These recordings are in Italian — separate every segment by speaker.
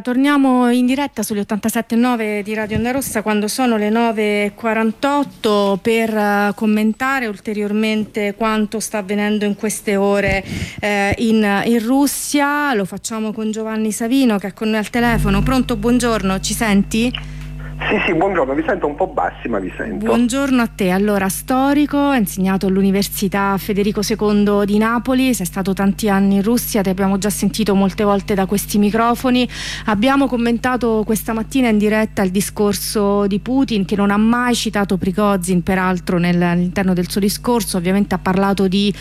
Speaker 1: torniamo in diretta sugli 87.9 di Radio Onda Rossa quando sono le 9.48 per commentare ulteriormente quanto sta avvenendo in queste ore in Russia. Lo facciamo con Giovanni Savino che è con noi al telefono. Pronto, buongiorno, ci senti?
Speaker 2: Sì, buongiorno, vi sento un po' bassi, ma vi sento.
Speaker 1: Buongiorno a te. Allora, storico, hai insegnato all'Università Federico II di Napoli, sei stato tanti anni in Russia, ti abbiamo già sentito molte volte da questi microfoni. Abbiamo commentato questa mattina in diretta il discorso di Putin, che non ha mai citato Prigozhin, peraltro all'interno del suo discorso. Ovviamente ha parlato di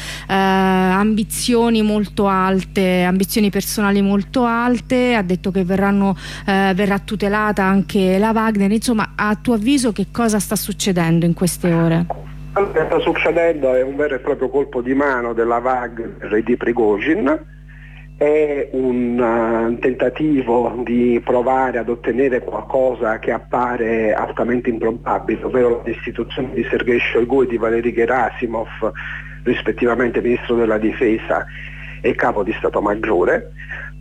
Speaker 1: ambizioni molto alte, ambizioni personali molto alte, ha detto che verrà tutelata anche la Wagner. Insomma, a tuo avviso che cosa sta succedendo in queste ore?
Speaker 2: Quello che sta succedendo è un vero e proprio colpo di mano della Wagner e di Prigozhin, è un tentativo di provare ad ottenere qualcosa che appare altamente improbabile, ovvero l'istituzione di Sergei Shoigu e di Valery Gerasimov, rispettivamente ministro della difesa e capo di Stato Maggiore.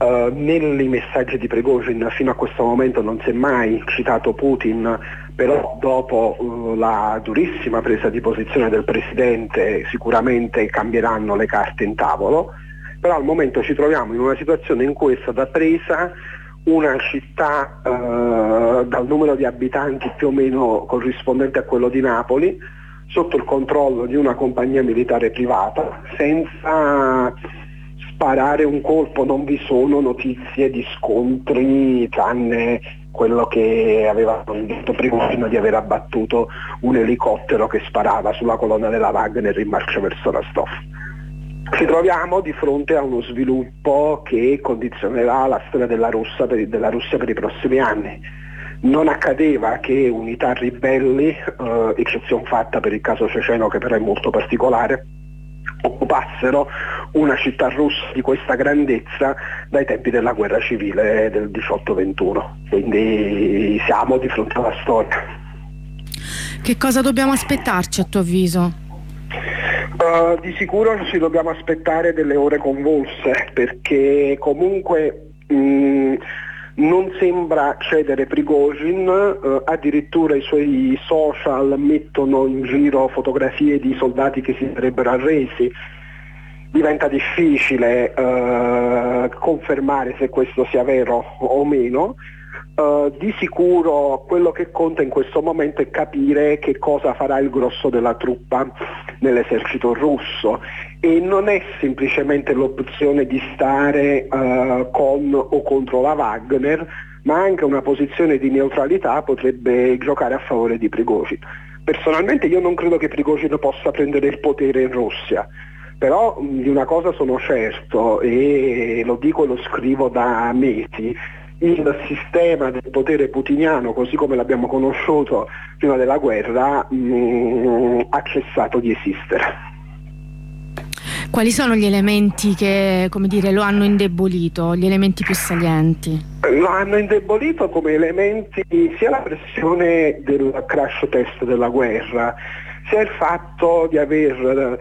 Speaker 2: Nei messaggi di Prigozhin fino a questo momento non si è mai citato Putin, però dopo la durissima presa di posizione del Presidente sicuramente cambieranno le carte in tavolo, però al momento ci troviamo in una situazione in cui è stata presa una città dal numero di abitanti più o meno corrispondente a quello di Napoli, sotto il controllo di una compagnia militare privata, senza sparare un colpo. Non vi sono notizie di scontri, tranne quello che aveva detto Prigozhin di aver abbattuto un elicottero che sparava sulla colonna della Wagner in marcia verso Rostov. Ci troviamo di fronte a uno sviluppo che condizionerà la storia della Russia per i prossimi anni. Non accadeva che unità ribelli, eccezione fatta per il caso ceceno che però è molto particolare, occupassero una città russa di questa grandezza dai tempi della guerra civile del 18-21, quindi siamo di fronte alla storia.
Speaker 1: Che cosa dobbiamo aspettarci a tuo avviso?
Speaker 2: Di sicuro ci dobbiamo aspettare delle ore convulse, perché comunque non sembra cedere Prigozhin, addirittura i suoi social mettono in giro fotografie di soldati che si sarebbero arresi. Diventa difficile confermare se questo sia vero o meno. Di sicuro quello che conta in questo momento è capire che cosa farà il grosso della truppa nell'esercito russo, e non è semplicemente l'opzione di stare con o contro la Wagner, ma anche una posizione di neutralità potrebbe giocare a favore di Prigozhin. Personalmente io non credo che Prigozhin possa prendere il potere in Russia, però di una cosa sono certo, e lo dico e lo scrivo da mesi: il sistema del potere putiniano, così come l'abbiamo conosciuto prima della guerra, ha cessato di esistere.
Speaker 1: Quali sono gli elementi che, come dire, lo hanno indebolito, gli elementi più salienti?
Speaker 2: Lo hanno indebolito come elementi sia la pressione del crash test della guerra, sia il fatto di aver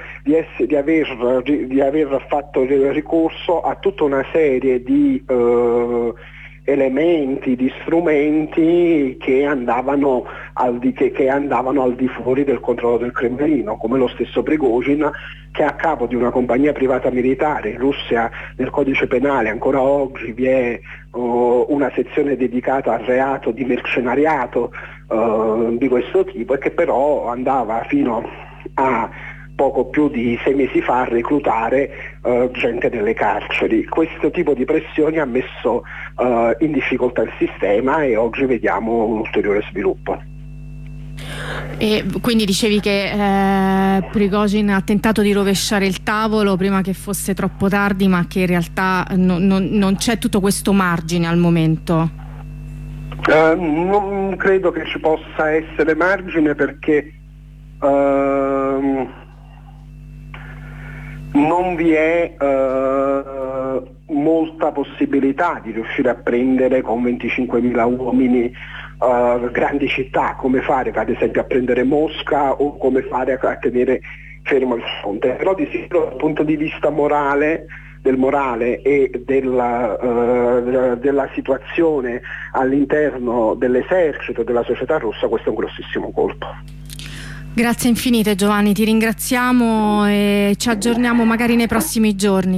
Speaker 2: fatto ricorso a tutta una serie di elementi, di strumenti che andavano al di fuori del controllo del Cremlino, come lo stesso Prigozhin, che è a capo di una compagnia privata militare. In Russia nel codice penale ancora oggi vi è una sezione dedicata al reato di mercenariato di questo tipo, e che però andava fino a poco più di 6 mesi fa a reclutare gente nelle carceri. Questo tipo di pressioni ha messo in difficoltà il sistema, e oggi vediamo un ulteriore sviluppo.
Speaker 1: E quindi dicevi che Prigozhin ha tentato di rovesciare il tavolo prima che fosse troppo tardi, ma che in realtà non c'è tutto questo margine al momento?
Speaker 2: Non credo che ci possa essere margine, perché non vi è molta possibilità di riuscire a prendere con 25.000 uomini grandi città, come fare ad esempio a prendere Mosca, o come fare a tenere fermo il fronte. Però di sicuro dal punto di vista morale del morale e della situazione all'interno dell'esercito e della società russa, questo è un grossissimo colpo.
Speaker 1: Grazie infinite Giovanni, ti ringraziamo e ci aggiorniamo magari nei prossimi giorni.